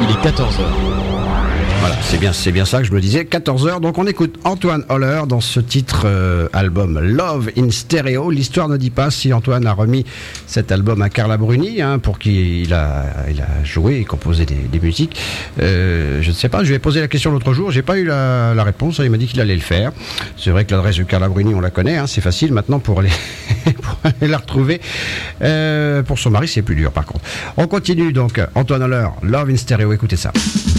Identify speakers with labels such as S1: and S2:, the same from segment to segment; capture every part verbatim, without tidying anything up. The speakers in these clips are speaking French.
S1: Il est quatorze heures.
S2: Voilà, c'est bien, c'est bien ça que je me disais. quatorze heures, donc on écoute Antoine Holler dans ce titre euh, album Love in Stereo. L'histoire ne dit pas si Antoine a remis cet album à Carla Bruni, hein, pour qui il a, il a joué et composé des, des musiques. Euh, je ne sais pas, je lui ai posé la question l'autre jour, j'ai pas eu la, la réponse, il m'a dit qu'il allait le faire. C'est vrai que l'adresse de Carla Bruni, on la connaît, hein, c'est facile maintenant pour aller, pour aller la retrouver. Euh, pour son mari, c'est plus dur par contre. On continue donc, Antoine Holler, Love in Stereo, écoutez ça.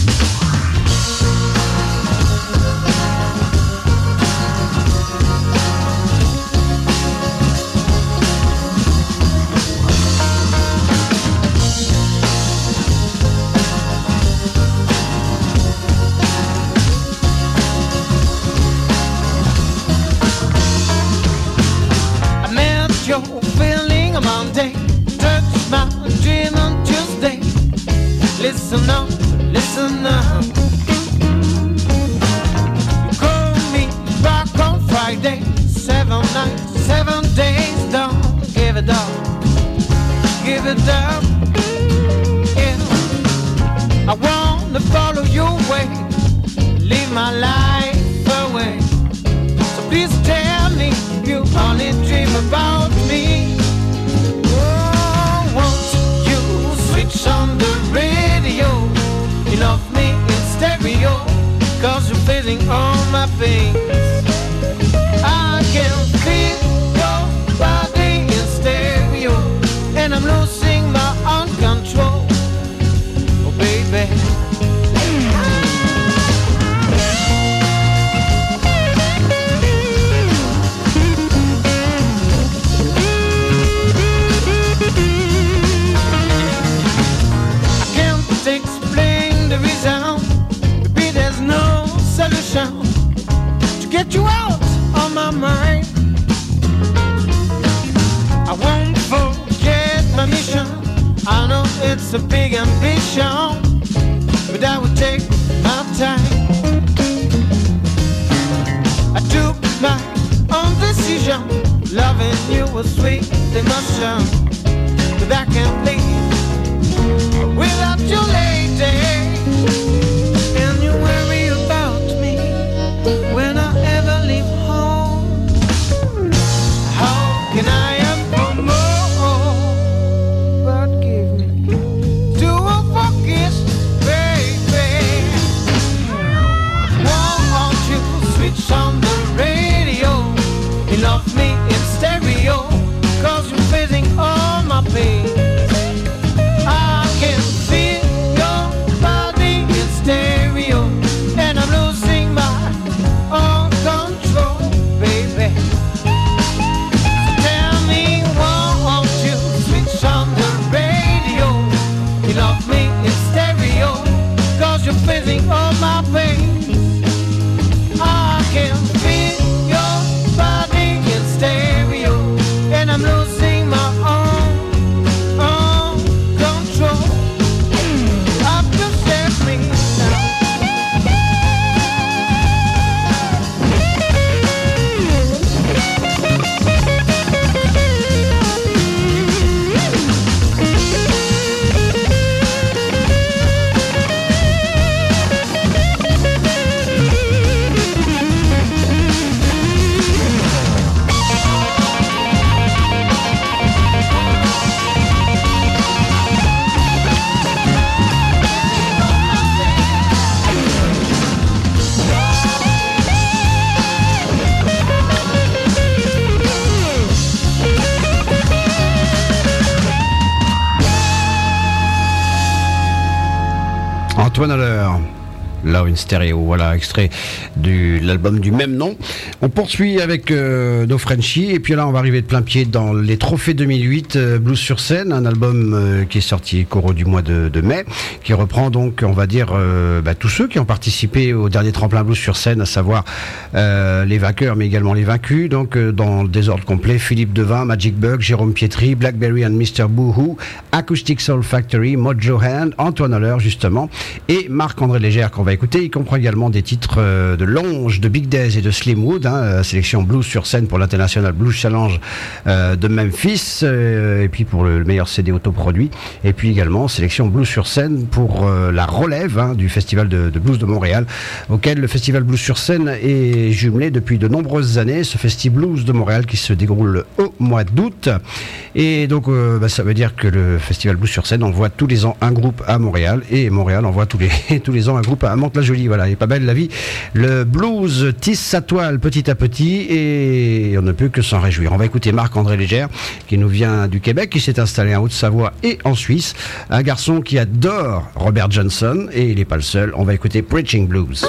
S3: Listen up, listen up. You call me back on Friday. Seven nights, seven days. Don't give it up, give it up. Yeah, I wanna follow your way, leave my life away. So please tell me you only dream about me. Oh, won't you switch on the radio? You love me in stereo, cause you're feeling all my pain. I can feel your body in stereo, and I'm losing my own control. Oh baby, I can't explain the reason. Maybe there's no solution to get you out of my mind. I won't forget my mission. I know it's a big ambition, but I will take my time. I took my own decision. Loving you was sweet emotion, but I can't live without you, lady. And you worry about me when I ever leave home. How can I ever more? But give me to a focus, baby. Won't you switch on the radio? You love me in stereo, cause you're facing all my pain. I can feel your body in stereo, and I'm losing my own control, baby. So tell me, won't you switch on the radio? You love me in stereo, cause you're feeling all my pain. I can feel your body in stereo, and I'm losing my own, own control. Up to set me down.
S2: Antoine Holler, Love in Stereo, voilà, extrait de l'album du même nom. On poursuit avec euh, nos Frenchies, et puis là on va arriver de plein pied dans les trophées deux mille huit, euh, Blues sur scène, un album euh, qui est sorti au cours du mois de, de mai, qui reprend donc, on va dire, euh, bah, tous ceux qui ont participé au dernier tremplin Blues sur scène, à savoir euh, les vainqueurs, mais également les vaincus, donc euh, dans le désordre complet, Philippe Devin, Magic Bug, Jérôme Pietri, Blackberry and mister Boohoo, Acoustic Soul Factory, Mojo Hand, Antoine Holler justement, et Marc-André Légère qu'on va écouter. Il comprend également des titres euh, de Longe, de Big Days et de Slimwood, hein, sélection blues sur scène pour l'International Blues Challenge euh, de Memphis, euh, et puis pour le, le meilleur C D autoproduit, et puis également sélection blues sur scène pour euh, la relève hein, du Festival de, de Blues de Montréal, auquel le Festival Blues sur scène est jumelé depuis de nombreuses années, ce Festi Blues de Montréal qui se déroule au mois d'août. Et donc euh, bah, ça veut dire que le Festival Blues sur scène envoie tous les ans un groupe à Montréal, et Montréal envoie tous les, tous les ans un groupe à Mantes-la-Jolie. Voilà, il est pas belle la vie. Le blues tisse sa toile petit à petit et on ne peut que s'en réjouir. On va écouter Marc-André Légère qui nous vient du Québec, qui s'est installé en Haute-Savoie et en Suisse. Un garçon qui adore Robert Johnson, et il n'est pas le seul. On va écouter Preaching Blues.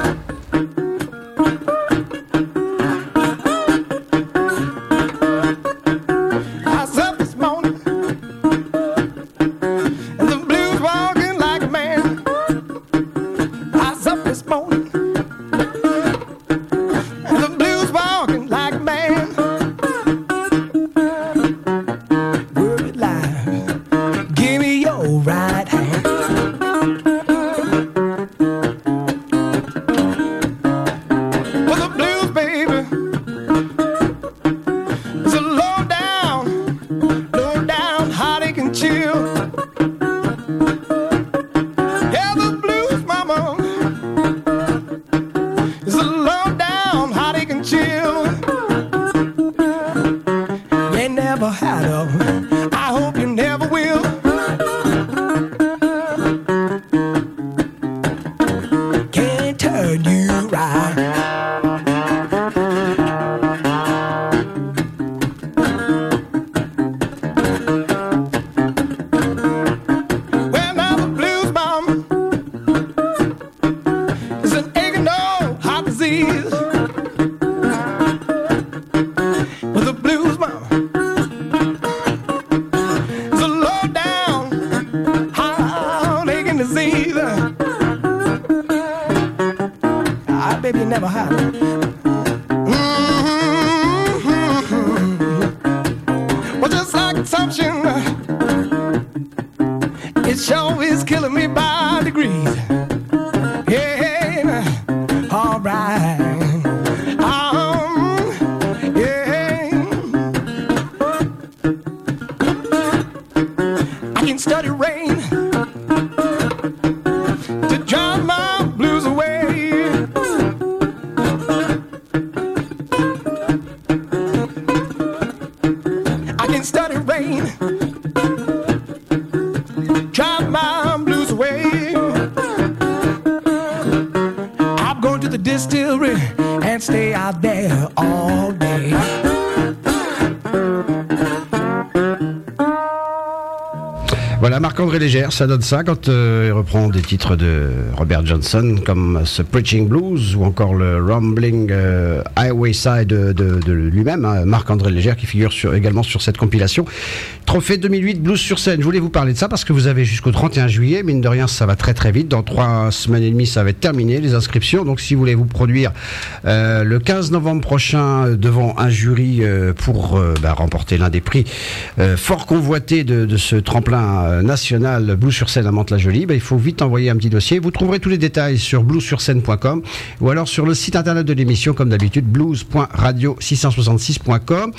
S2: Voilà, Marc-André Légère, ça donne ça quand euh, il reprend des titres de Robert Johnson comme ce Preaching Blues ou encore le Rumbling euh, Highway Side de, de, de lui-même, hein, Marc-André Légère, qui figure sur, également sur cette compilation. Trophée deux mille huit Blues sur scène. Je voulais vous parler de ça parce que vous avez jusqu'au trente et un juillet, mine de rien ça va très très vite, dans trois semaines et demie ça va être terminé les inscriptions, donc si vous voulez vous produire euh, le quinze novembre prochain devant un jury euh, pour euh, bah, remporter l'un des prix euh, fort convoités de, de ce tremplin euh, national Blues sur scène à Mantes-la-Jolie, bah, il faut vite envoyer un petit dossier. Vous trouverez tous les détails sur blues sur scène point com ou alors sur le site internet de l'émission comme d'habitude, blues point radio six cent soixante-six point com,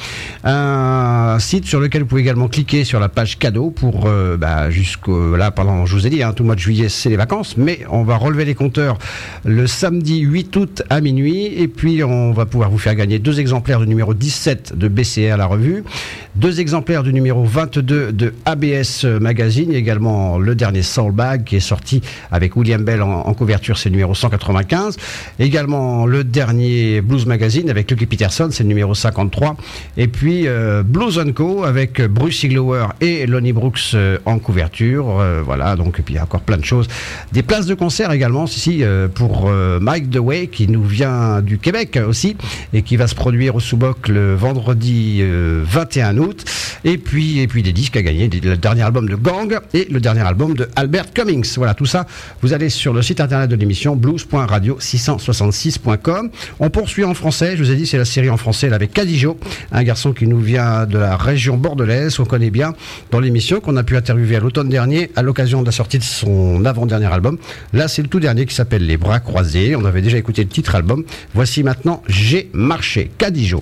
S2: un site sur lequel vous pouvez également cliquer sur la page cadeau pour euh, bah, jusqu'au là pendant, je vous ai dit hein, tout le mois de juillet c'est les vacances, mais on va relever les compteurs le samedi huit août à minuit, et puis on va pouvoir vous faire gagner deux exemplaires du numéro dix-sept de B C R la revue, deux exemplaires du numéro vingt-deux de A B S Magazine, et également le dernier Soul Bag qui est sorti avec William Bell en, en couverture, c'est le numéro cent quatre-vingt-quinze, également le dernier Blues Magazine avec Lucky Peterson, c'est le numéro cinquante-trois, et puis euh, Blues and Co avec Bruce Iglower et Lonnie Brooks euh, en couverture, euh, voilà, donc et puis il y a encore plein de choses, des places de concert également ici euh, pour euh, Mike DeWay qui nous vient du Québec aussi et qui va se produire au Sous-Boc le vendredi euh, vingt et un août, et puis et puis des disques à gagner, le dernier album de Gordon Gang et le dernier album de Albert Cummings. Voilà, tout ça, vous allez sur le site internet de l'émission blues point radio six cent soixante-six point com. On poursuit en français, je vous ai dit, c'est la série en français là, avec Cadijo, un garçon qui nous vient de la région bordelaise, qu'on connaît bien dans l'émission, qu'on a pu interviewer à l'automne dernier à l'occasion de la sortie de son avant-dernier album. Là, c'est le tout dernier qui s'appelle Les Bras Croisés. On avait déjà écouté le titre album. Voici maintenant J'ai marché, Cadijo.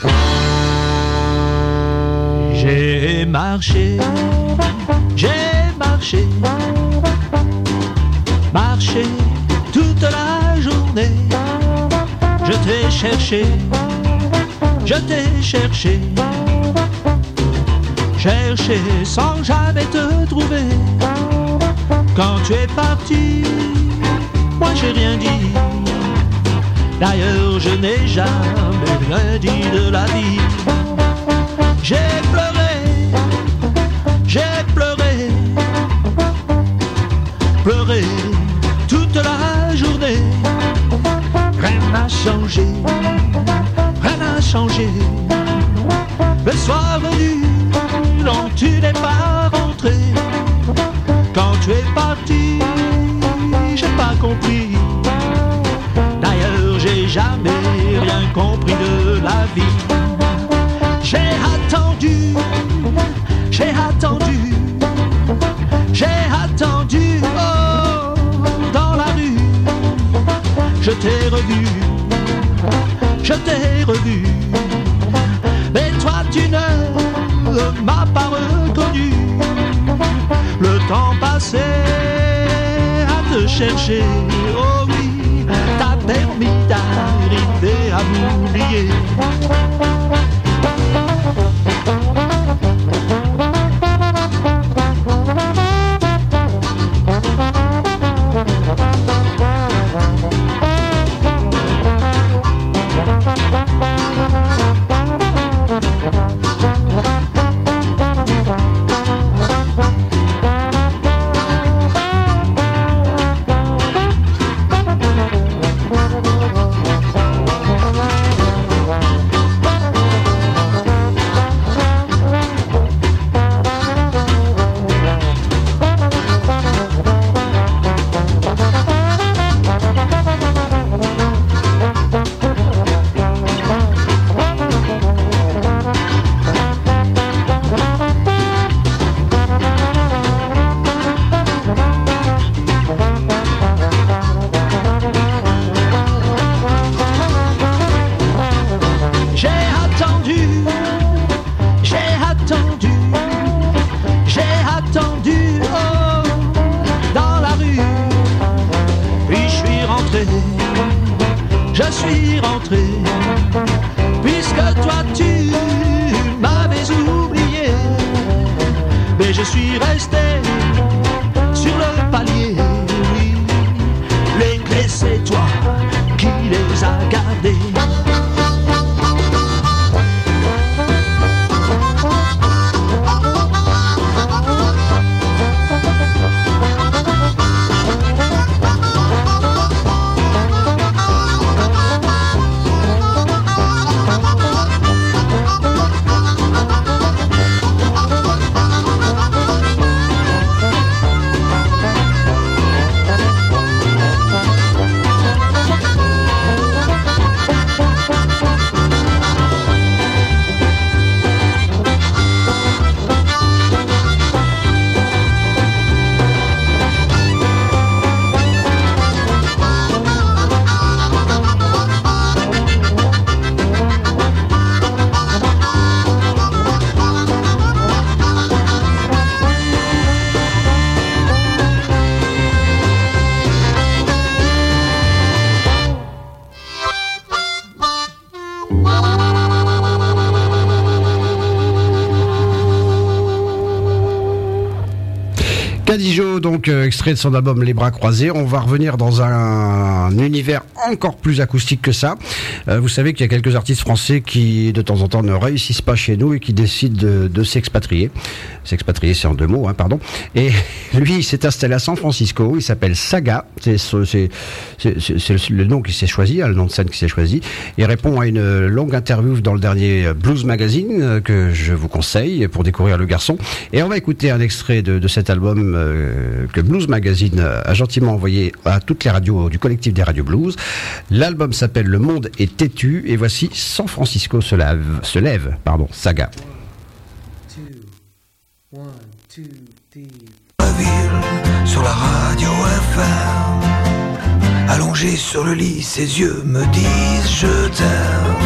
S1: J'ai marché, j'ai marché, marché toute la journée. Je t'ai cherché, je t'ai cherché, cherché sans jamais te trouver. Quand tu es parti, moi j'ai rien dit. D'ailleurs je n'ai jamais rien dit de la vie. J'ai pleuré, j'ai pleuré, pleuré toute la journée. Rien n'a changé, rien n'a changé. Le soir venu, non tu n'es pas rentré. Quand tu es parti, j'ai pas compris. D'ailleurs j'ai jamais rien compris de la vie. J'ai attendu, j'ai attendu, j'ai attendu, oh, dans la rue. Je t'ai revu, je t'ai revu. Mais toi tu ne m'as pas reconnu. Le temps passé à te chercher, oh oui, t'a permis d'arriver à m'oublier.
S2: Cadijo, donc euh, extrait de son album Les Bras Croisés. On va revenir dans un, un univers encore plus acoustique que ça. Euh, vous savez qu'il y a quelques artistes français qui, de temps en temps, ne réussissent pas chez nous et qui décident de, de s'expatrier. S'expatrier, c'est en deux mots, hein, pardon. Et lui, il s'est installé à San Francisco. Il s'appelle Saga. C'est, c'est, c'est, c'est le nom qu'il s'est choisi, hein, le nom de scène qu'il s'est choisi. Il répond à une longue interview dans le dernier Blues Magazine que je vous conseille pour découvrir le garçon. Et on va écouter un extrait de, de cet album euh, que Blues Magazine a gentiment envoyé à toutes les radios du collectif des radios blues. L'album s'appelle Le Monde est têtu et voici San Francisco se lève, se lève, pardon, Saga.
S3: One, two, three. La ville, sur la radio F M, allongé sur le lit, ses yeux me disent je t'aime.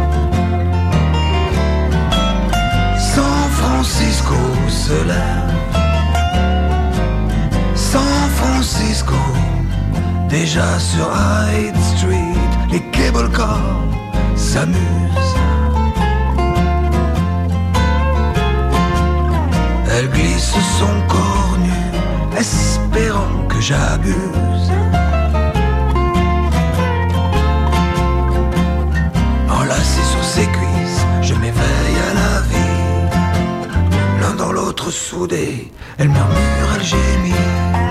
S3: San Francisco se lève, San Francisco, déjà sur Hyde Street, les cable cars s'amusent. Elle glisse son corps nu, espérant que j'abuse. Enlacé sur ses cuisses, je m'éveille à la vie. L'un dans l'autre soudés, elle murmure, elle gémit.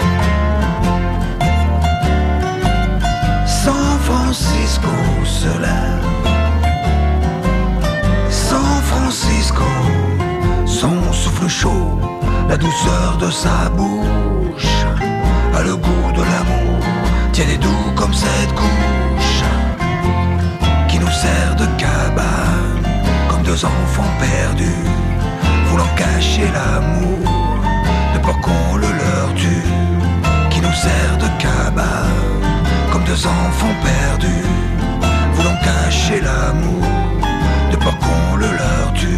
S3: San Francisco se lève, San Francisco, son souffle chaud, la douceur de sa bouche a le goût de l'amour, tiède et doux comme cette couche qui nous sert de cabane, comme deux enfants perdus, voulant cacher l'amour, de peur qu'on le leur tue, qui nous sert de cabane, comme deux enfants perdus, voulant cacher l'amour, de peur qu'on le leur tue.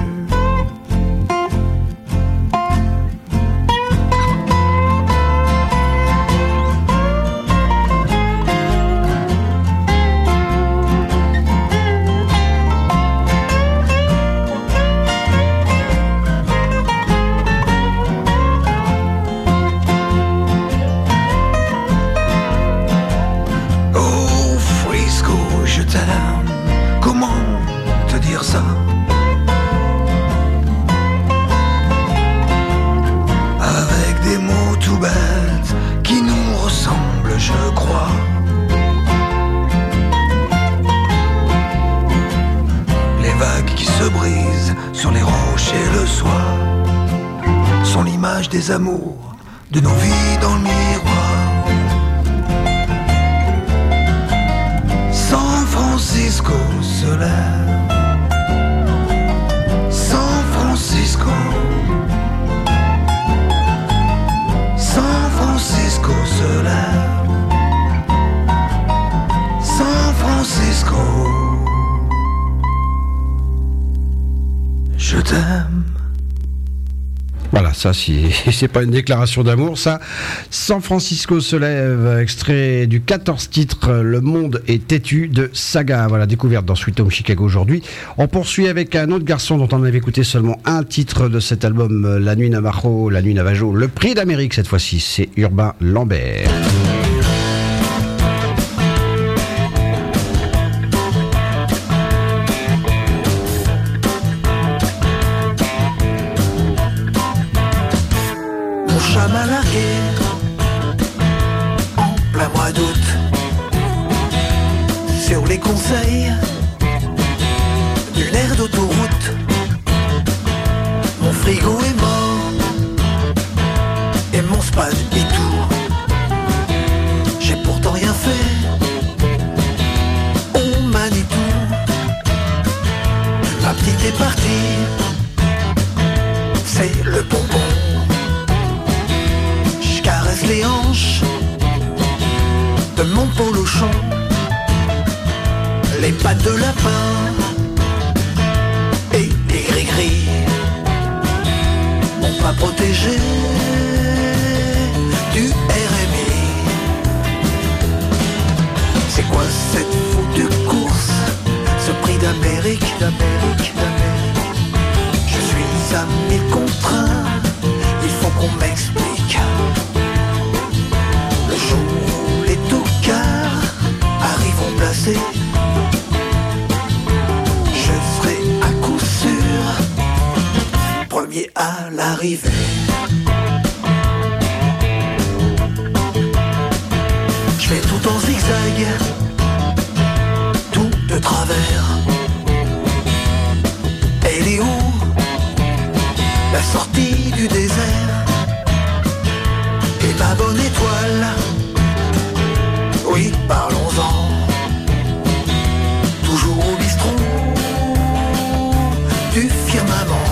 S3: Des amours, de nos vies dans le miroir. San Francisco se lève, San Francisco, San Francisco se lève, San Francisco, je t'aime.
S2: Voilà, ça, si c'est pas une déclaration d'amour, ça. San Francisco se lève, extrait du quatorze titres, Le Monde est têtu de Saga. Voilà, découverte dans Sweet Home Chicago aujourd'hui. On poursuit avec un autre garçon dont on avait écouté seulement un titre de cet album, La Nuit Navajo, La Nuit Navajo, le prix d'Amérique cette fois-ci, c'est Urbain Lambert.
S3: Sur les conseils d'une aire d'autoroute, mon frigo est mort et mon spad est tout. J'ai pourtant rien fait, on manie tout. Ma petite est partie, c'est le bonbon. Je caresse les hanches de mon polochon, les pattes de lapin et les gris-gris m'ont pas protégé du R M I. C'est quoi cette foutue course, ce prix d'Amérique, d'Amérique, d'Amérique? Je suis à mille contre un, il faut qu'on m'explique.
S4: l'arrivée. Je fais tout en zigzag, tout de travers. Elle est où la sortie du désert? Et ma bonne étoile, oui, parlons-en. Toujours au bistrot du firmament.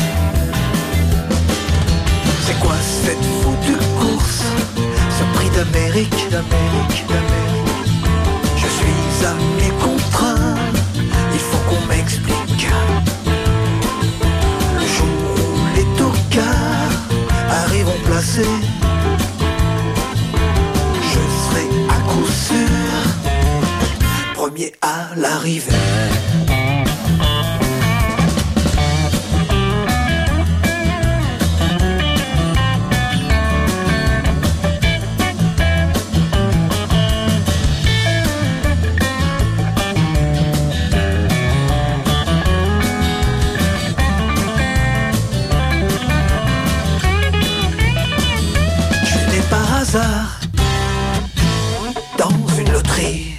S4: C'est quoi cette foutue course, ce prix d'Amérique, d'Amérique, d'Amérique? Je suis à mes contraints, il faut qu'on m'explique. Le jour où les tocards arriveront placés, je serai à coup sûr premier à l'arrivée. Dans une loterie,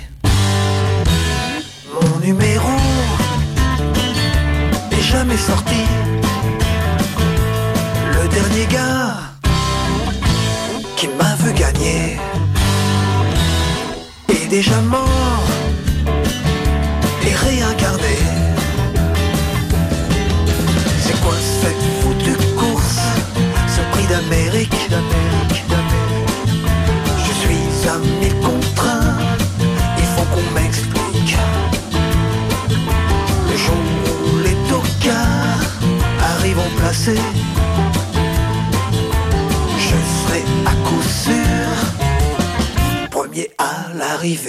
S4: mon numéro est jamais sorti. Le dernier gars qui m'a vu gagner est déjà mort et réincarné. C'est quoi cette foutue course, ce prix d'Amérique, d'Amérique, d'Amérique? À mes contraints, il faut qu'on m'explique. Le jour où les tocards arriveront placés, je serai à coup sûr premier à l'arrivée.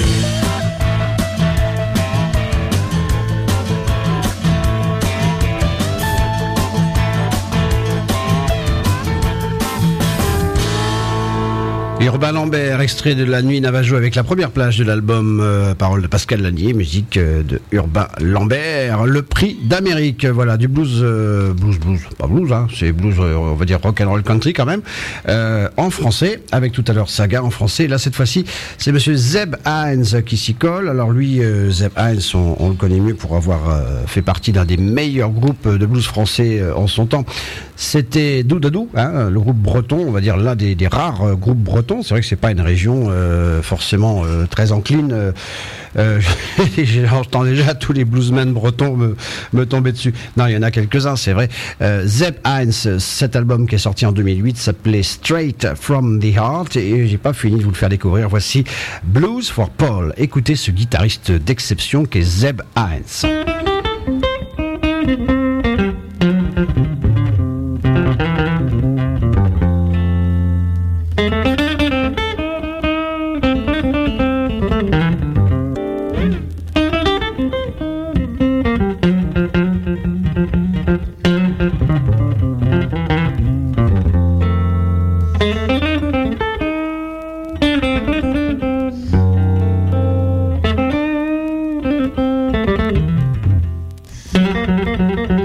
S2: Urbain Lambert, extrait de La Nuit Navajo avec la première plage de l'album, euh, paroles de Pascal Lanier, musique euh, de Urbain Lambert. Le prix d'Amérique, voilà, du blues, euh, blues, blues, pas blues, hein, c'est blues, euh, on va dire rock and roll country quand même, euh, en français, avec tout à l'heure Saga en français. Là, cette fois-ci, c'est monsieur Zeb Hines qui s'y colle. Alors lui, euh, Zeb Hines, on, on le connaît mieux pour avoir euh, fait partie d'un des meilleurs groupes de blues français euh, en son temps. C'était Doudadou, hein, le groupe breton, on va dire l'un des, des rares euh, groupes bretons. C'est vrai que c'est pas une région euh, forcément euh, très encline. Euh, euh, J'entends déjà tous les bluesmen bretons me, me tomber dessus. Non, il y en a quelques-uns, c'est vrai. Euh, Zeb Hines, cet album qui est sorti en deux mille huit s'appelait Straight from the Heart et j'ai pas fini de vous le faire découvrir. Voici Blues for Paul. Écoutez ce guitariste d'exception qu'est Zeb Hines.
S5: Thank you.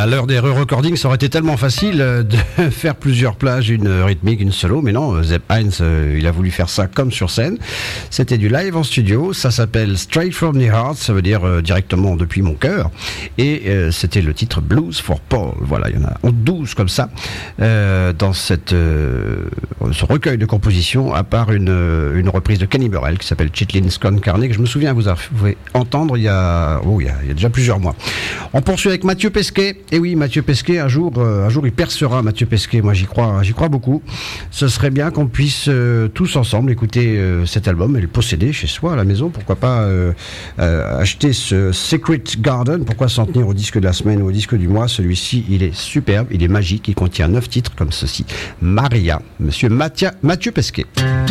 S2: à l'heure des re-recordings, ça aurait été tellement facile de faire plusieurs plages, une rythmique, une solo, mais non, Zeb Heinz, euh, il a voulu faire ça comme sur scène. C'était du live en studio, ça s'appelle Straight from the Heart, ça veut dire euh, directement depuis mon cœur, et euh, c'était le titre Blues for Paul. Voilà, il y en a douze comme ça euh, dans cette, euh, ce recueil de compositions, à part une, une reprise de Kenny Burrell qui s'appelle Chitlin's Con Carne, que je me souviens vous avez entendre il y a, oh, il y a, il y a déjà plusieurs mois. On poursuit avec Mathieu Pesquet. Et oui, Mathieu Pesquet, un jour, euh, un jour il percera, Mathieu Pesquet. Moi, j'y crois, j'y crois beaucoup. Ce serait bien qu'on puisse euh, tous ensemble écouter euh, cet album et le posséder chez soi à la maison. Pourquoi pas euh, euh, acheter ce Secret Garden. Pourquoi s'en tenir au disque de la semaine ou au disque du mois? Celui-ci, il est superbe, il est magique. Il contient neuf titres comme ceci. Maria, Monsieur Mathia, Mathieu Pesquet.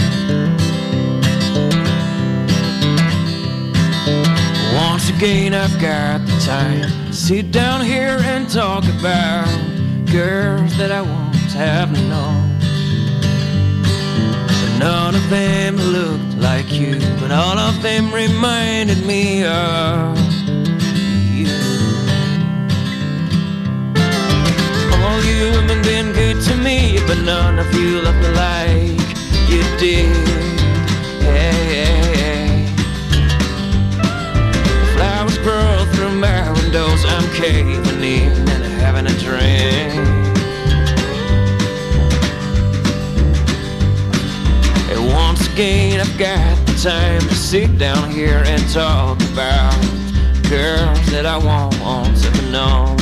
S5: Once again I've got the time to sit down here and talk about girls that I once have known. But none of them looked like you, but all of them reminded me of you. All you women been good to me, but none of you love me like you did. Hey, hey, hey. Flowers grow through my windows, I'm caving in and having a drink. And once again I've got the time to sit down here and talk about girls that I once have known.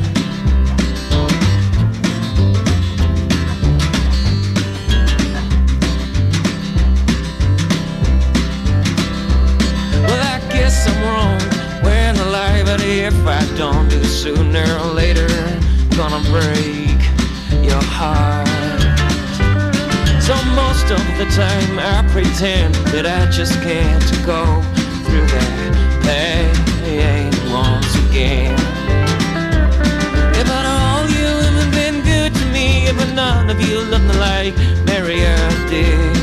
S5: Guess I'm wrong when I lie, but if I don't do sooner or later, gonna break your heart. So most of the time I pretend that I just can't go through that pain once again. Yeah, but all you women been good to me, but none of you love me like Maria did.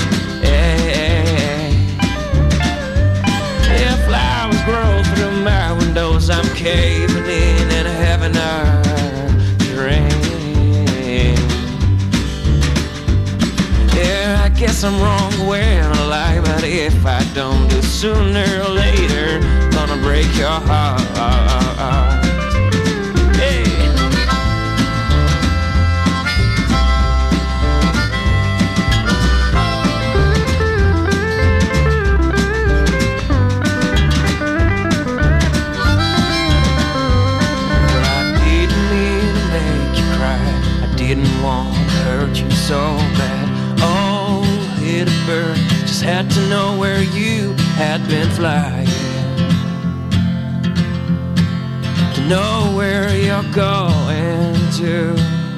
S5: Flowers grow through my windows, I'm caving in and having a drink. Yeah, I guess I'm wrong when I lie, but if I don't do sooner or later, gonna break your heart. Hey. Didn't want to hurt you so bad. Oh, little bird, just had to know where you had been flying, to know where you're going to.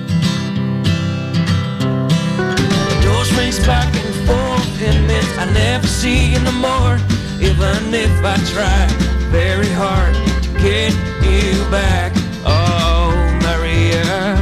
S5: The door swings back and forth in minutes I never see you no more, even if I try very hard to get you back. Oh, Maria.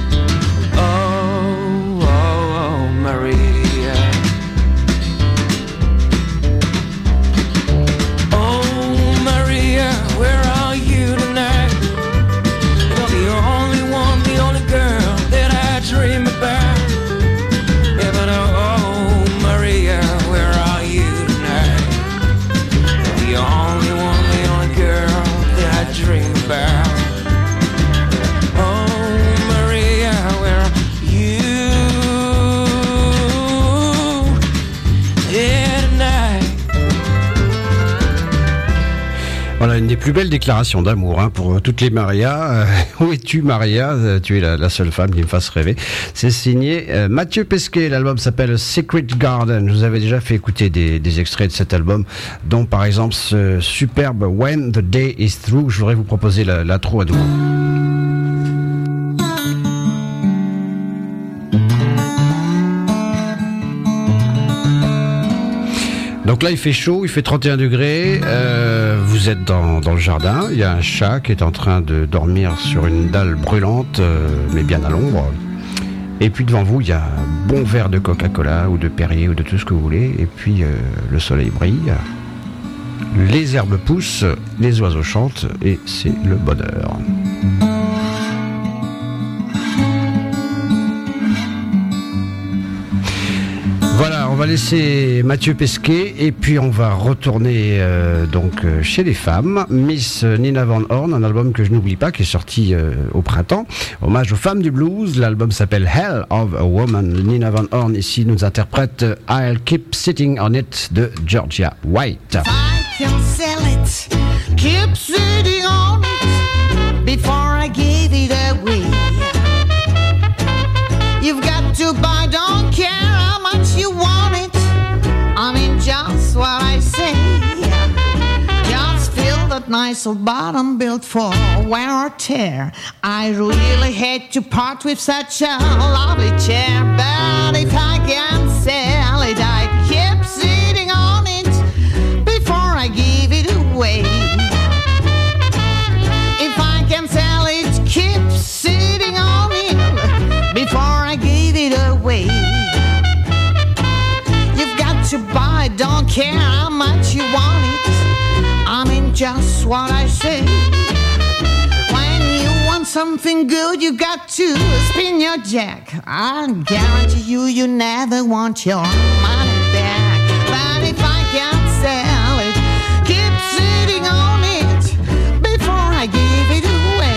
S2: Voilà une des plus belles déclarations d'amour hein, pour toutes les Marias. Euh, où es-tu Maria? Tu es la, la seule femme qui me fasse rêver. C'est signé euh, Mathieu Pesquet. L'album s'appelle Secret Garden. Je vous avais déjà fait écouter des, des extraits de cet album, dont par exemple ce superbe When the Day is Through. Je voudrais vous proposer la, l'intro à nouveau. Donc là il fait chaud, il fait trente et un degrés, euh, vous êtes dans, dans le jardin, il y a un chat qui est en train de dormir sur une dalle brûlante, euh, mais bien à l'ombre. Et puis devant vous il y a un bon verre de Coca-Cola ou de Perrier ou de tout ce que vous voulez, et puis euh, le soleil brille, les herbes poussent, les oiseaux chantent, et c'est le bonheur. va laisser Mathieu Pesquet et puis on va retourner euh, donc euh, chez les femmes. Miss Nina Van Horn, un album que je n'oublie pas, qui est sorti euh, au printemps. Hommage aux femmes du blues. L'album s'appelle Hell of a Woman. Nina Van Horn ici nous interprète I'll Keep Sitting on It de Georgia White.
S6: I can sell it, keep sitting on it before I give it away. You've got to buy, don't care how much you want it. I mean just what I say. Just feel that nice old bottom built for wear or tear. I really hate to part with such a lovely chair, but if I can sell it, I keep sitting on it before I give it away. If I can sell it, keep sitting on it before I give it away. You've got to buy, don't care how much you want it. I mean just what I say. When you want something good, you got to spin your jack. I guarantee you, you never want your money back. But if I can sell it, keep sitting on it before I give it away.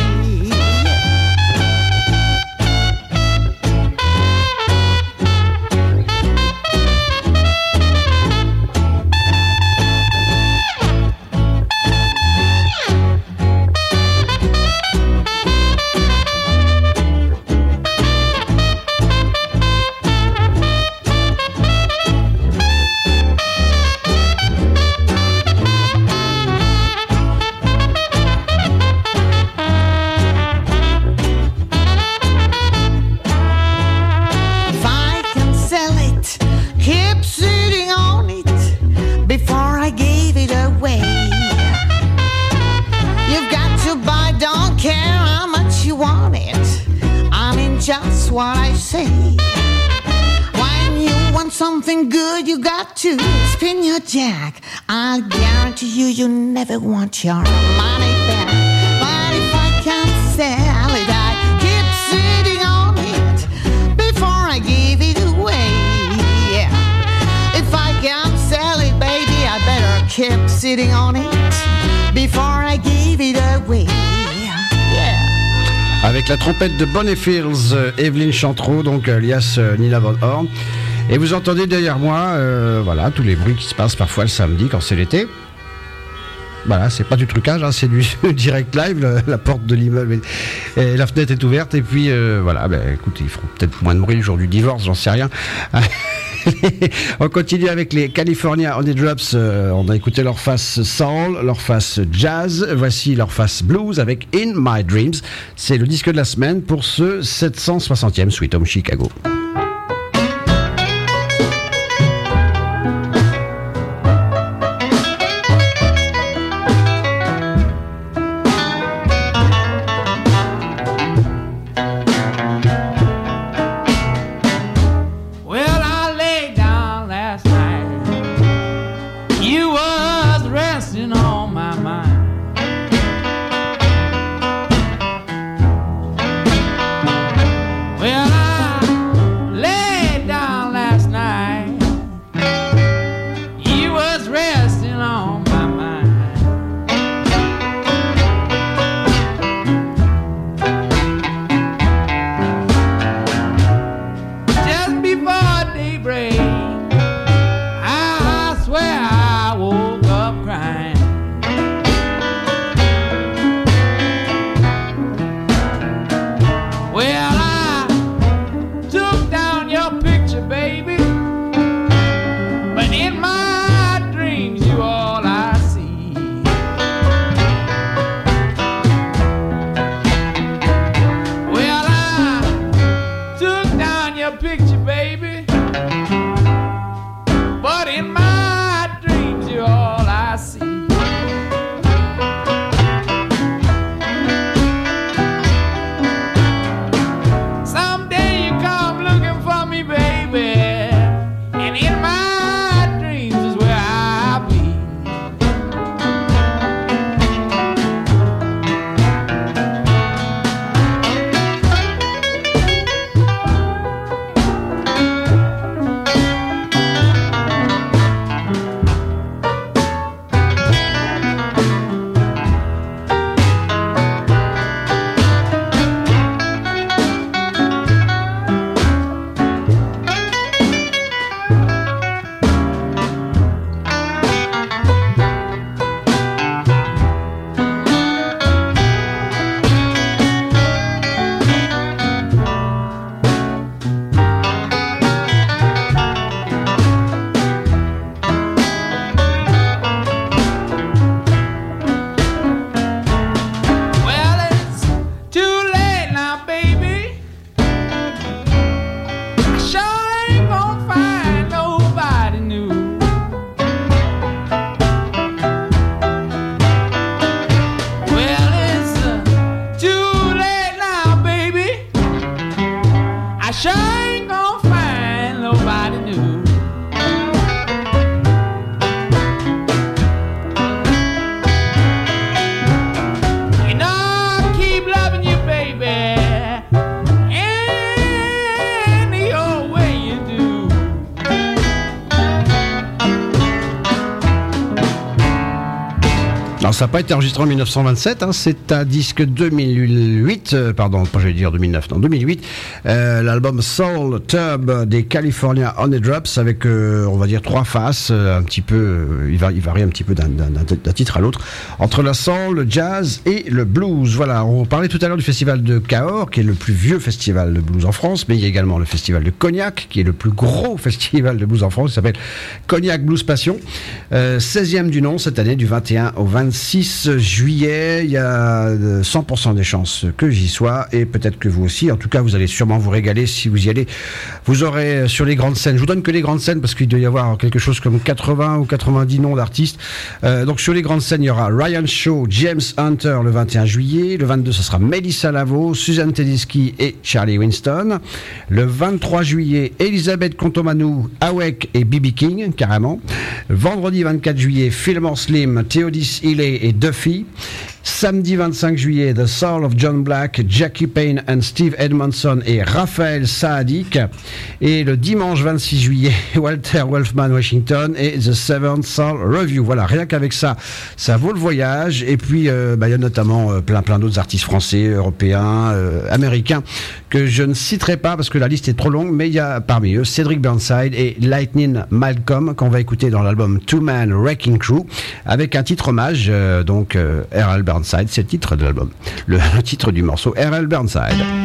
S6: Just what I say. When you want something good, you got to spin your jack. I guarantee you, you never want your money back. But if I can't sell it, I keep sitting on it before I give it away. Yeah. If I can't sell it, baby, I better keep sitting on it before I give it away.
S2: Avec la trompette de Bonnie Fields, euh, Evelyne Chantreau, donc alias euh, Nina Van Horn. Et vous entendez derrière moi, euh, voilà, tous les bruits qui se passent parfois le samedi quand c'est l'été. Voilà, c'est pas du trucage, hein, c'est du direct live. Le, la porte de l'immeuble et, et la fenêtre est ouverte. Et puis euh, voilà, ben écoutez, ils feront peut-être moins de bruit le jour du divorce, j'en sais rien. On continue avec les California on the Drops. Euh, on a écouté leur face soul, leur face jazz. Voici leur face blues avec In My Dreams. C'est le disque de la semaine pour ce sept cent soixantième Sweet Home Chicago.
S5: Well, I
S2: ça n'a pas été enregistré en mille neuf cent vingt-sept, hein, c'est un disque deux mille huit, euh, pardon, pas je vais dire deux mille neuf, non, deux mille huit, euh, l'album Soul Tub des California Honey Drops avec, euh, on va dire, trois faces, euh, un petit peu, euh, il, va, il varie un petit peu d'un, d'un, d'un titre à l'autre, entre la soul, le jazz et le blues. Voilà, on parlait tout à l'heure du festival de Cahors, qui est le plus vieux festival de blues en France, mais il y a également le festival de Cognac, qui est le plus gros festival de blues en France, qui s'appelle Cognac Blues Passion, euh, seizième du nom cette année, du vingt et un au vingt-six juillet. Il y a cent pour cent des chances que j'y sois, et peut-être que vous aussi. En tout cas, vous allez sûrement vous régaler si vous y allez. Vous aurez sur les grandes scènes, je vous donne que les grandes scènes parce qu'il doit y avoir quelque chose comme quatre-vingts ou quatre-vingt-dix noms d'artistes. Euh, donc sur les grandes scènes, il y aura Ryan Shaw, James Hunter le vingt et un juillet. Le vingt-deux, ce sera Melissa Lavo, Suzanne Tedeschi et Charlie Winston. Le vingt-trois juillet, Elisabeth Contomanou, Awek et B B King, carrément. Vendredi vingt-quatre juillet, Fillmore Slim, Theodis Hillet et Duffy. Samedi vingt-cinq juillet, The Soul of John Black, Jackie Payne and Steve Edmondson et Raphaël Saadik. Et le dimanche vingt-six juillet, Walter Wolfman Washington et The Seventh Soul Review. Voilà, rien qu'avec ça, ça vaut le voyage. Et puis, euh, bah, il y a notamment euh, plein plein d'autres artistes français, européens, euh, américains, que je ne citerai pas parce que la liste est trop longue, mais il y a parmi eux Cedric Burnside et Lightning Malcolm, qu'on va écouter dans l'album Two Man Wrecking Crew, avec un titre hommage, euh, donc euh, R L Burnside, c'est le titre de l'album, le, le titre du morceau, R L Burnside.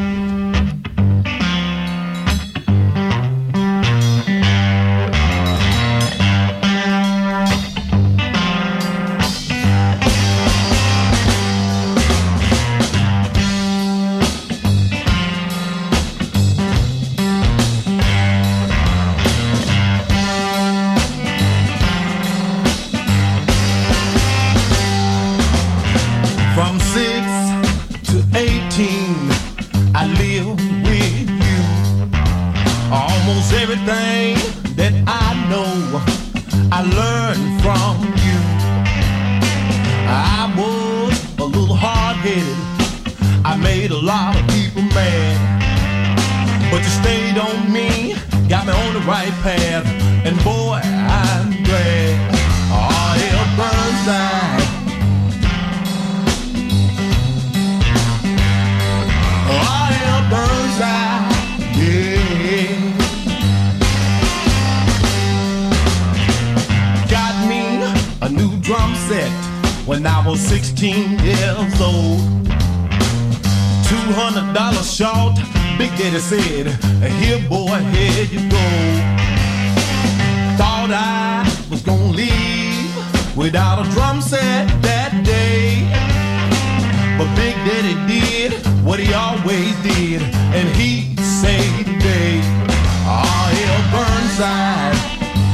S7: When I was sixteen years old, two hundred dollars short, Big Daddy said, here boy, here you go. Thought I was gonna leave without a drum set that day, but Big Daddy did what he always did, and he saved the day. Oh, hell Burnside.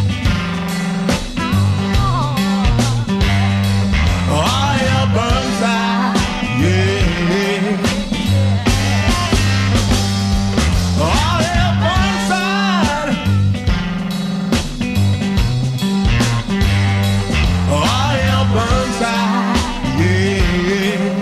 S7: Burnside, yeah. Oh, yeah, Burnside. Oh, yeah, Burnside, yeah.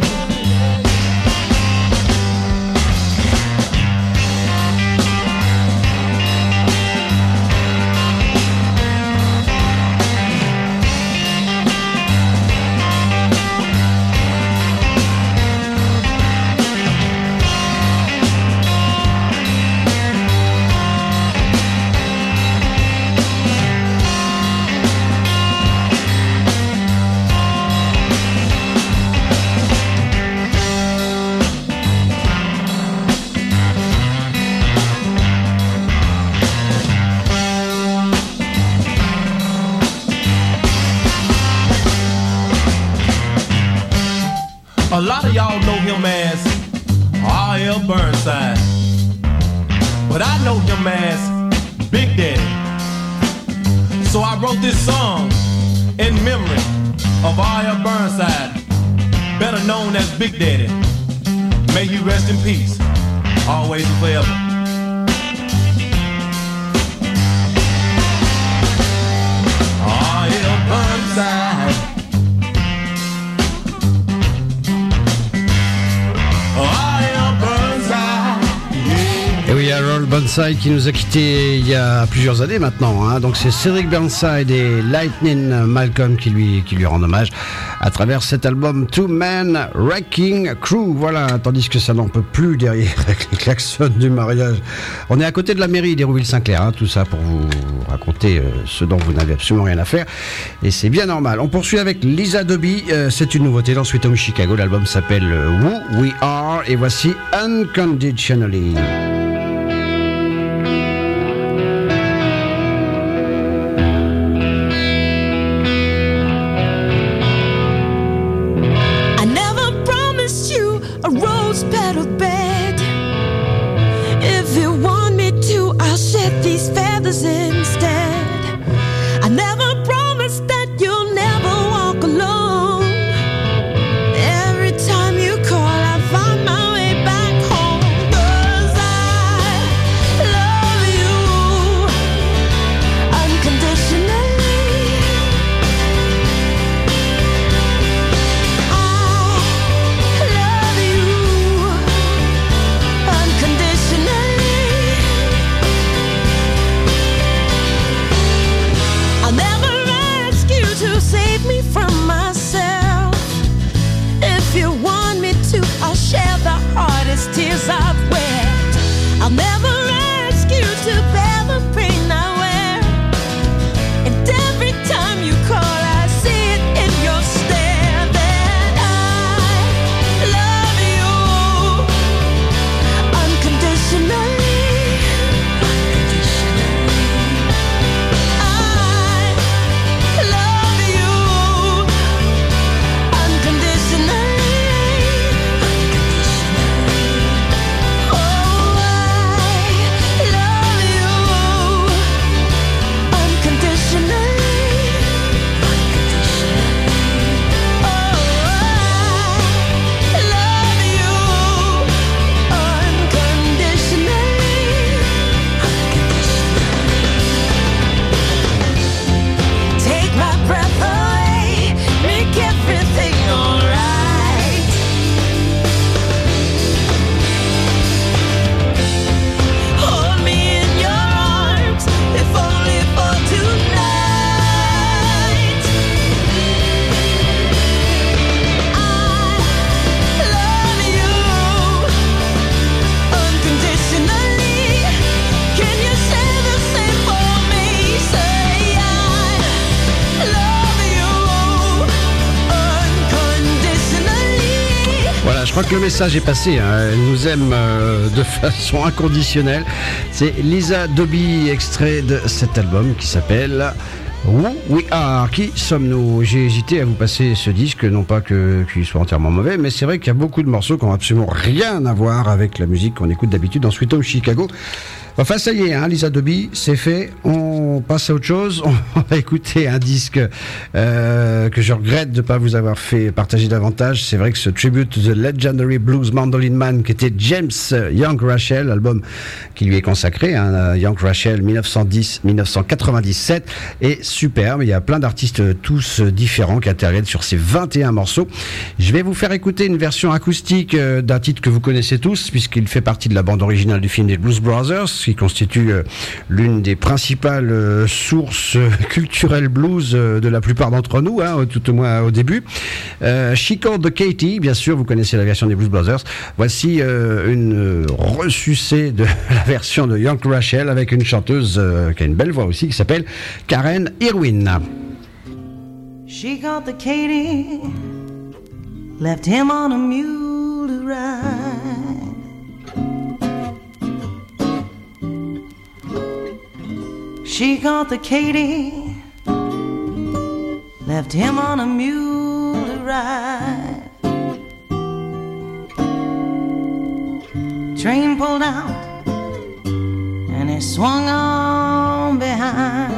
S7: A lot of y'all know him as R L Burnside, but I know him as Big Daddy. So I wrote this song in memory of R L Burnside, better known as Big Daddy. May you rest in peace, always and forever. R L Burnside.
S2: Et oui, Harold Burnside qui nous a quittés il y a plusieurs années maintenant, hein. Donc c'est Cedric Burnside et Lightning Malcolm qui lui, qui lui rendent hommage à travers cet album Two Man Wrecking Crew. Voilà, tandis que ça n'en peut plus derrière avec les klaxons du mariage. On est à côté de la mairie d'Hérouville-Saint-Clair, hein, tout ça pour vous raconter euh, ce dont vous n'avez absolument rien à faire. Et c'est bien normal. On poursuit avec Lisa Dobie, euh, c'est une nouveauté dans Sweet Home Chicago. L'album s'appelle Who We Are et voici Unconditionally. Que le message est passé, hein. Elle nous aime euh, de façon inconditionnelle. C'est Lisa Dobie, extrait de cet album qui s'appelle Who We Are. Qui sommes-nous? J'ai hésité à vous passer ce disque, non pas que, qu'il soit entièrement mauvais, mais c'est vrai qu'il y a beaucoup de morceaux qui n'ont absolument rien à voir avec la musique qu'on écoute d'habitude dans Sweet Home Chicago. Enfin, ça y est, hein, Lisa Dobie, c'est fait. On passe à autre chose. On va écouter un disque euh, que je regrette de ne pas vous avoir fait partager davantage. C'est vrai que ce tribute to the legendary blues mandolin man qui était James Young Rachel, album qui lui est consacré, hein, Young Rachel dix-neuf cent dix à dix-neuf cent quatre-vingt-dix-sept, est superbe. Il y a plein d'artistes tous différents qui interviennent sur ces vingt et un morceaux. Je vais vous faire écouter une version acoustique euh, d'un titre que vous connaissez tous, puisqu'il fait partie de la bande originale du film des Blues Brothers, qui constitue euh, l'une des principales euh, sources euh, culturelles blues euh, de la plupart d'entre nous, hein, tout au moins au début. Euh, She Called the Katie, bien sûr, vous connaissez la version des Blues Brothers. Voici euh, une euh, ressucée de la version de Young Rachel avec une chanteuse euh, qui a une belle voix aussi, qui s'appelle Karen Irwin.
S8: She called the Katie, left him on a mule to ride. She caught the Katy, left him on a mule to ride. Train pulled out, and he swung on behind.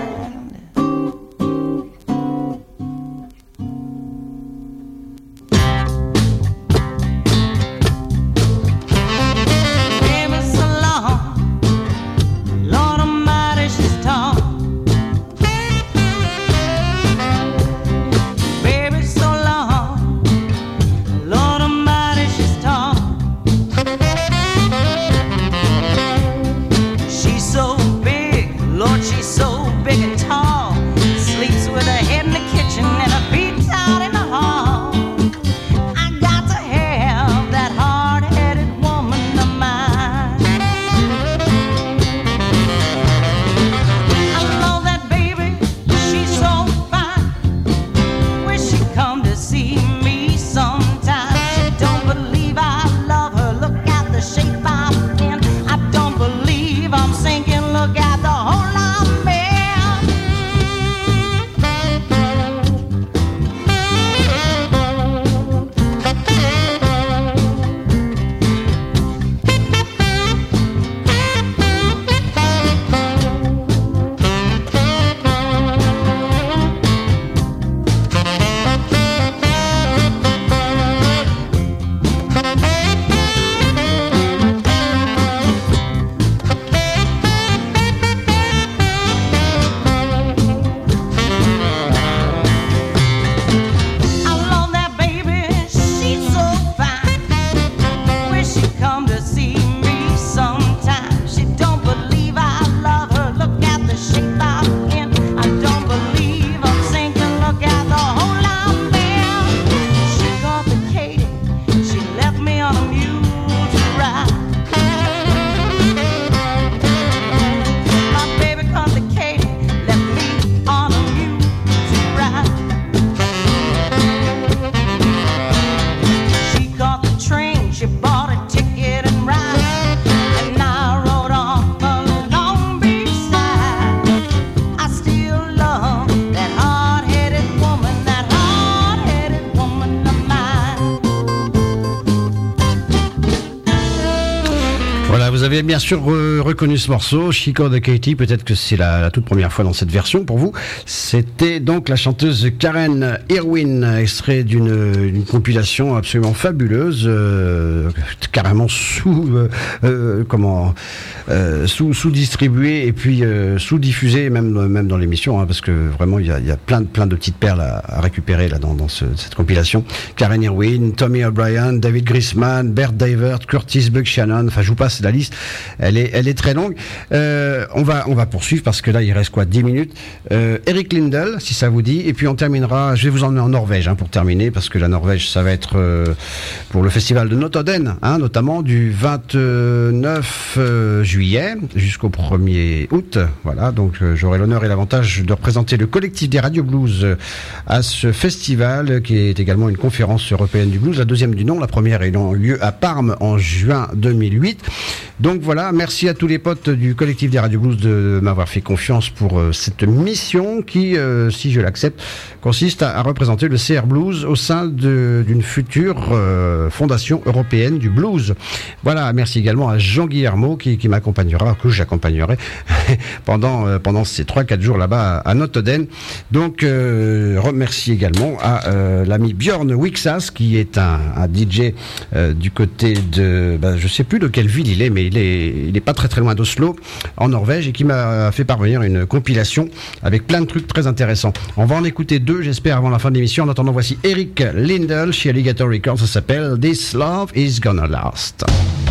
S2: vous avez bien sûr re- reconnu ce morceau, She Called Katie, peut-être que c'est la, la toute première fois dans cette version pour vous. C'était donc la chanteuse Karen Irwin, extrait d'une, d'une compilation absolument fabuleuse, euh, carrément sous, euh, euh, comment, euh, sous, sous-distribuée et puis euh, sous-diffusée même, même dans l'émission, hein, parce que vraiment il y a, il y a plein, de, plein de petites perles à, à récupérer là dans, dans ce, cette compilation. Karen Irwin, Tommy O'Brien, David Grisman, Bert Davert, Curtis Buchanan, enfin je vous passe la liste, elle est, elle est très longue. Euh, on va, on va poursuivre parce que là il reste quoi, dix minutes. Euh, Eric Lindell, si ça vous dit, et puis on terminera, je vais vous emmener en Norvège hein, pour terminer, parce que la Norvège ça va être euh, pour le festival de Notodden, hein, notamment du vingt-neuf juillet jusqu'au premier août. Voilà, donc euh, j'aurai l'honneur et l'avantage de représenter le collectif des Radio Blues euh, à ce festival qui est également une conférence européenne du blues, la deuxième du nom, la première ayant lieu à Parme en juin deux mille huit. Donc voilà, merci à tous les potes du collectif des Radio Blues de m'avoir fait confiance pour euh, cette mission qui, euh, si je l'accepte, consiste à, à représenter le C R Blues au sein de, d'une future euh, fondation européenne du blues. Voilà, merci également à Jean Guillermo qui, qui m'accompagnera, que j'accompagnerai pendant, euh, pendant ces trois quatre jours là-bas à, à Notodden. Donc, euh, remercie également à euh, l'ami Björn Wixas qui est un, un D J euh, du côté de, ben, je sais plus de quelle ville il est, mais il est, il est pas très très loin d'Oslo, en Norvège, et qui m'a fait parvenir une compilation avec plein de trucs très intéressants. On va en écouter deux, j'espère, avant la fin de l'émission. En attendant, voici Eric Lindell chez Alligator Records, ça s'appelle This Love Is Gonna Last.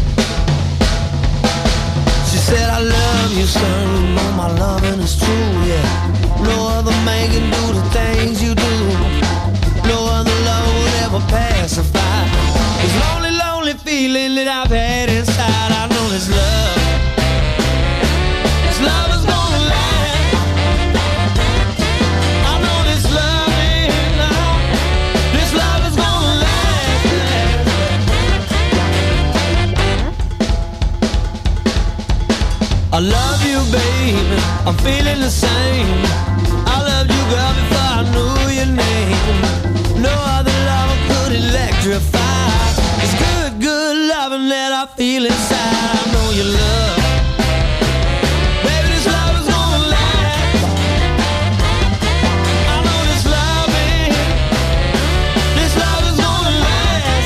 S3: She said, I love you, son, you know my loving is true, yeah. No other man can do the things you do. No other love would ever pacify this lonely, lonely feeling that I've had inside. I know this love, this love is gonna last. I know this love is love, this love is gonna last. I love you, baby, I'm feeling the same. I loved you, girl, before I knew your name. No other lover could electrify this good, good loving that I feel inside. I know your love, baby, this love is gonna last. I know this love is, this love is gonna last.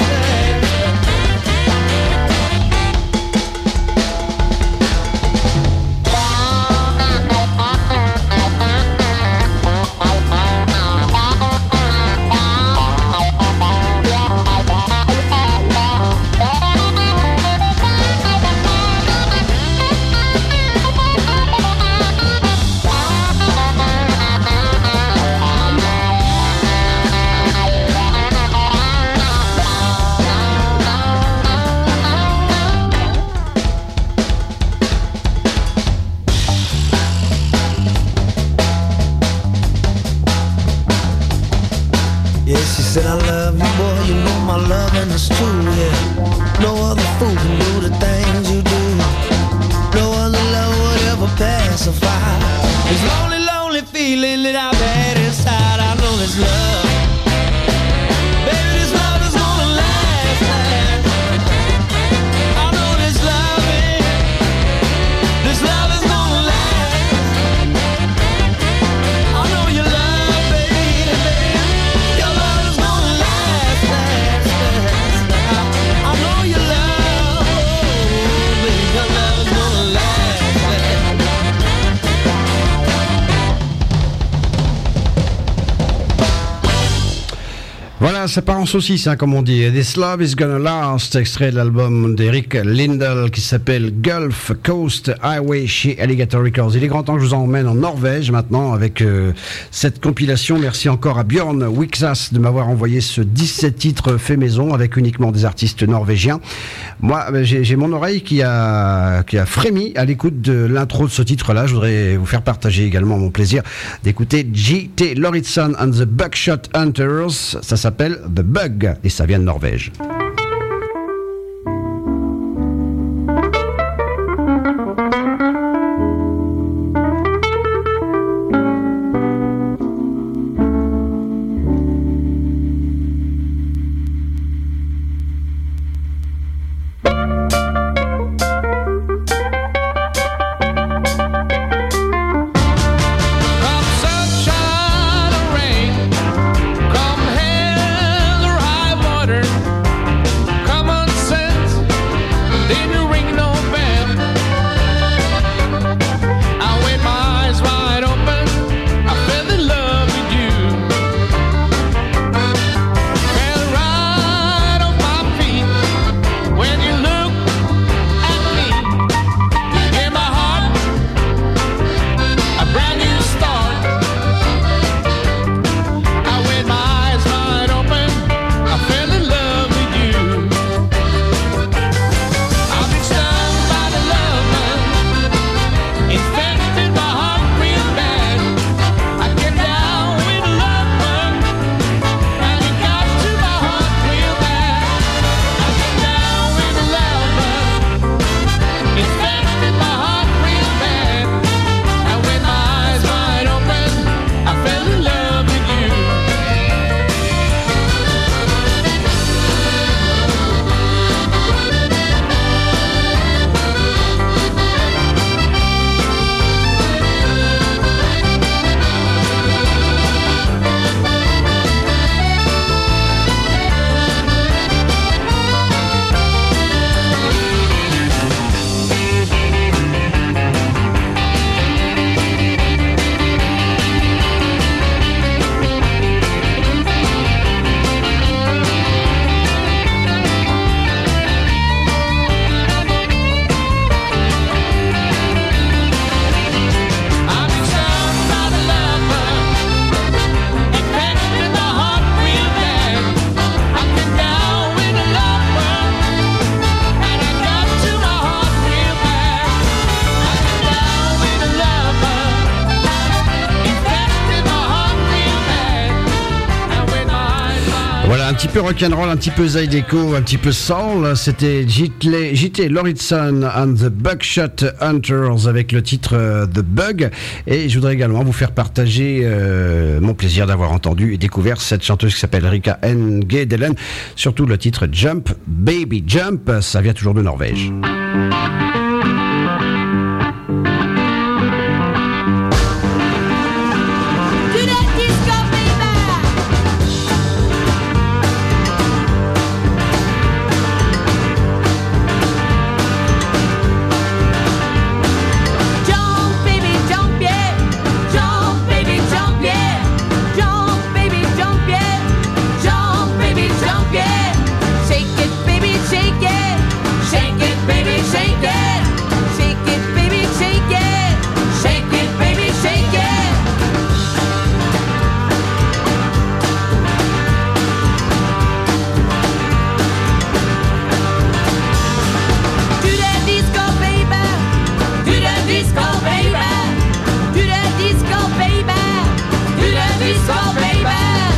S3: Yeah, she said, I love you, boy, you know my loving is true, yeah. No other fool can do the things you do. No other love would ever pacify this lonely, lonely feeling that I've had inside. I know this love, baby, this love is gonna last. I know this love is, this love is gonna last. I know your love, baby, baby, your love is gonna last, last, last. I know your love, baby, your love is gonna last.
S2: Voilà, ça part en saucisse, hein, comme on dit. This Love Is Gonna Last, extrait de l'album d'Eric Lindell qui s'appelle Gulf Coast Highway chez Alligator Records. Il est grand temps que je vous emmène en Norvège maintenant avec euh, cette compilation. Merci encore à Björn Wixas de m'avoir envoyé ce dix-sept titres fait maison avec uniquement des artistes norvégiens. Moi, j'ai, j'ai mon oreille qui a, qui a frémi à l'écoute de l'intro de ce titre-là. Je voudrais vous faire partager également mon plaisir d'écouter J T Lauritsen and the Buckshot Hunters. Ça s'appelle The Bug et ça vient de Norvège.
S5: didn't ring no bell. I went my eyes wide open, I fell in love with you. Fell right on my feet when you looked at me. You gave my heart a brand new start. I went my eyes wide open, I fell in love with you. I've been stung by the love man, infected my heart real bad. I get down with a love man, and it got to my heart real bad. I get down with a love man, infected my heart real bad. And with my eyes wide open, I fell in love with you. I've been stung by the love man, infected my heart real bad. I get down with a love man, and I got to my heart real bad. I get down with a love man, infected my heart real bad. And with my eyes wide
S2: Voilà, un petit peu rock'n'roll, un petit peu Zydeco, un petit peu soul. C'était J T Lauritsen and the Buckshot Hunters avec le titre euh, The Bug. Et je voudrais également vous faire partager euh, mon plaisir d'avoir entendu et découvert cette chanteuse qui s'appelle Rika Engedelen. Surtout le titre Jump, Baby Jump. Ça vient toujours de Norvège.
S9: Do that disco, baby. Jump, baby, jump, yeah. Jump, baby, jump, yeah. Jump, baby, jump, yeah. Jump, baby, jump, yeah. Shake it, baby, shake it. Shake it, baby, shake it. Shake it, baby, shake it. Shake it, baby, shake it. Do that disco, baby. Do that disco, baby. Do that disco, baby. Do that disco, baby.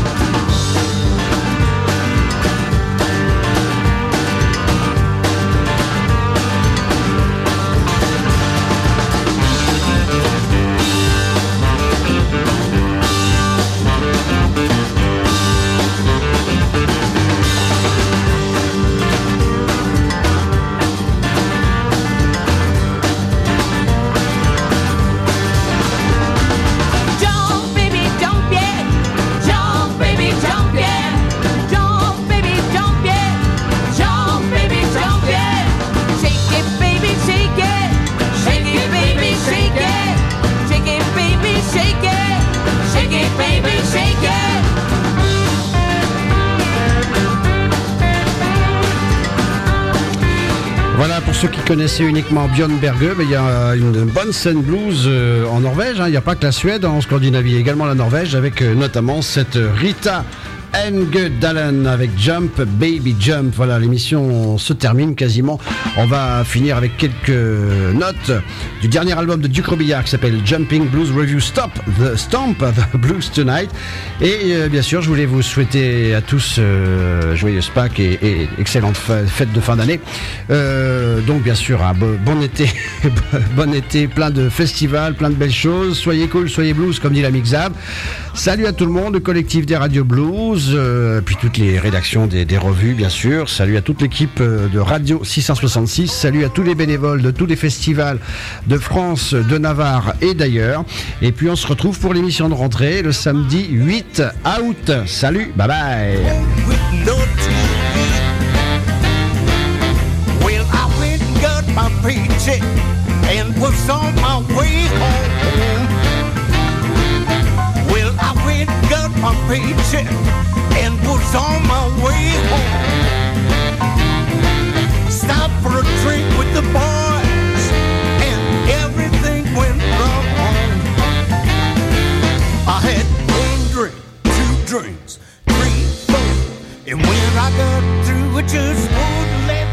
S9: Jump, baby, jump, yeah. Jump, baby, jump, yeah. Jump, baby, jump, yeah. Jump, baby, jump, yeah. Shake it, baby, shake it. Shake it, baby, shake it. Shake it, baby, shake it. Shake it, baby, shake it.
S2: Voilà, pour ceux qui connaissaient uniquement Björn Berge, ben, il y a une bonne scène blues euh, en Norvège. hein. Il n'y a pas que la Suède, en Scandinavie, également la Norvège, avec euh, notamment cette Rita Engedalen avec Jump, Baby Jump. Voilà, l'émission se termine quasiment. On va finir avec quelques notes du dernier album de Duke Robillard qui s'appelle Jumping Blues Review Stop, The Stomp, The Blues Tonight. Et euh, bien sûr, je voulais vous souhaiter à tous euh, joyeuse Pâques et, et excellente fête de fin d'année. Euh, donc bien sûr, un bon, bon été, bon été, plein de festivals, plein de belles choses. Soyez cool, soyez blues, comme dit la Mixab. Salut à tout le monde, le collectif des radios blues, euh, puis toutes les rédactions des, des revues, bien sûr. Salut à toute l'équipe de Radio six cent soixante-six. Salut à tous les bénévoles de tous les festivals de France, de Navarre et d'ailleurs. Et puis on se retrouve pour l'émission de rentrée le samedi huit août. Salut, bye bye.
S4: With no T V. Well, I went
S3: paycheck and was on my way home. Well, I went got my paycheck and was on my way home.